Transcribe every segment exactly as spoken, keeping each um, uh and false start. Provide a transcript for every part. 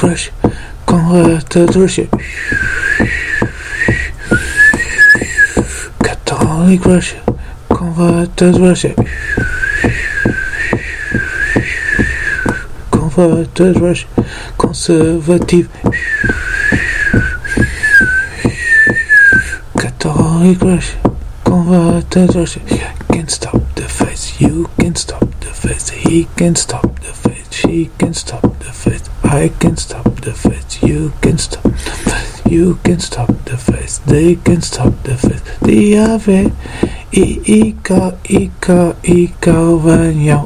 Russia, Catholic Russia, Catholic Russia, converted Russia, converted Russia, conservative, Catholic Russia, converted Russia. Can't stop the face, you can stop the face, he can stop the face, she can stop the face, I can stop the face, you can stop the face, you can stop the face, they can stop the face. The Ave, I, Ika, Ika, Ika, Vanyao.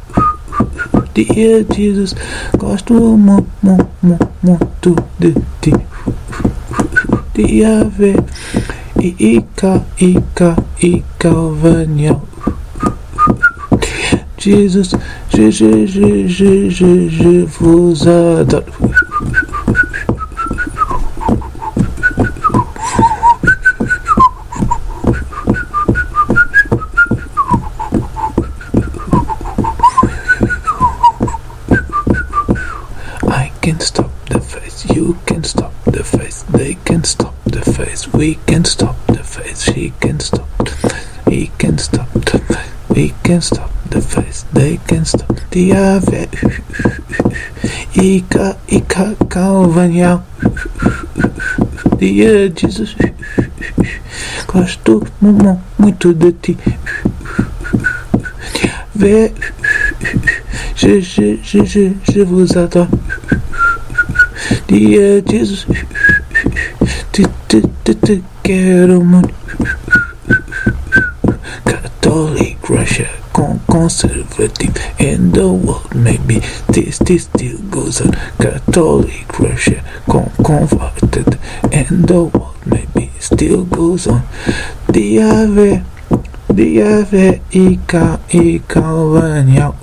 Dear Jesus, gosto muito, muito, muito de ti. The Ave, Ika, Ika, Ika, Vanyao. Jesus, je, je, je, je, je, je vous adore. I can stop the face, you can stop the face, they can stop the face, we can stop the face, she can stop the face, he can stop the face, we can stop the face, they can stop the Ave, Ika, Ika, Calvanial. Dear Jesus, gosto muito de ti. Vê, je, je, je, je, je vous adore. Dear Jesus, te, te, te, te quero muito. Catholic Russia, con conservative, and the world maybe this, this still goes on. Catholic Russia, con converted, and the world maybe still goes on. The Ave, the Ave, Ika, Ika, Vanyao.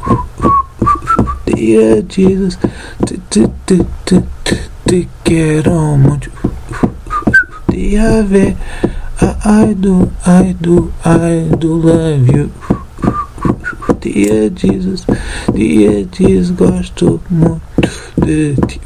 Dear Jesus, te, te, te, te, te, te quero muito. The Ave, I do, I do, I do love you. Dear Jesus, dear Jesus, gosto muito de ti.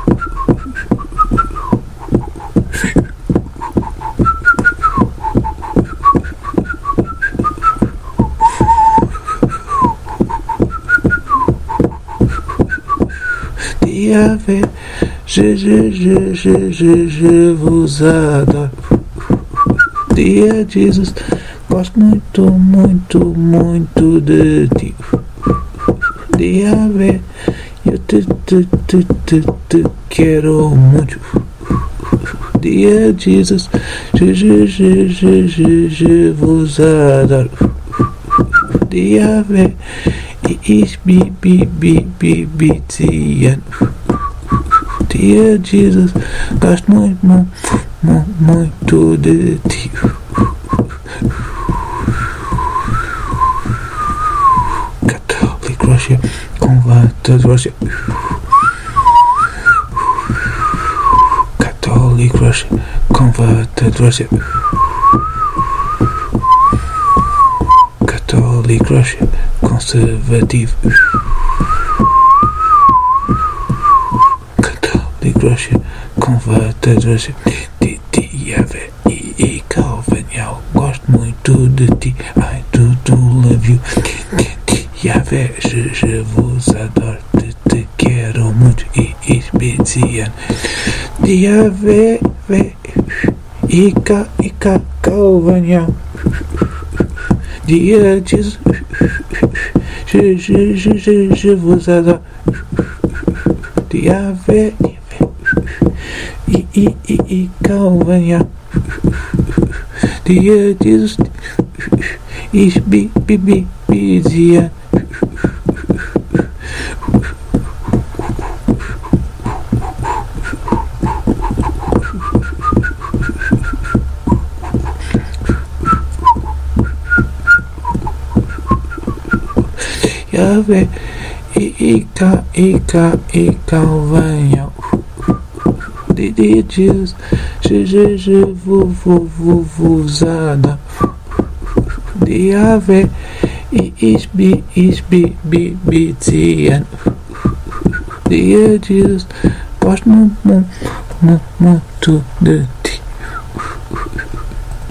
Dear Ave, je, je, je, je, je, je vous adore. Dear Jesus, gosto muito, muito, muito de ti. Dear Ave, eu te, te, te, te, te quero muito. Dear Jesus, je, je, je, je, je, je vous adore. Dear Ave, ich bi, bi, bi, bi, bi, ziehen. Dear Jesus, gosto muito, muito, muito de ti. Catholic Russia, converted Russia. Catholic Russia, converted Russia. Catholic Russia, conservative. Catholic Russia, converted Russia. De ti, Ave, e Calvanial. Gosto muito de ti. I do, do love you. Ave, je, je vous adore. Te, te quero muito. E ich bin ziehen. Ave, Ave, Ika, Ika, Calvanial. Dear Jesus, je, je, je, je, je vous adore. Dear Ave, I, I, I, I, Calvanial. Dear Jesus, ich bin, bin, bin, bin ziehen. Ave, Ika, Ika, Ika, Vanyao. Dear Jesus, je, je, je vous, vous, vous, vous adore. Dear Ave, ich bin, ich bin, bin, bin ziehen. Dear Jesus, gosto muito, muito, muito de ti.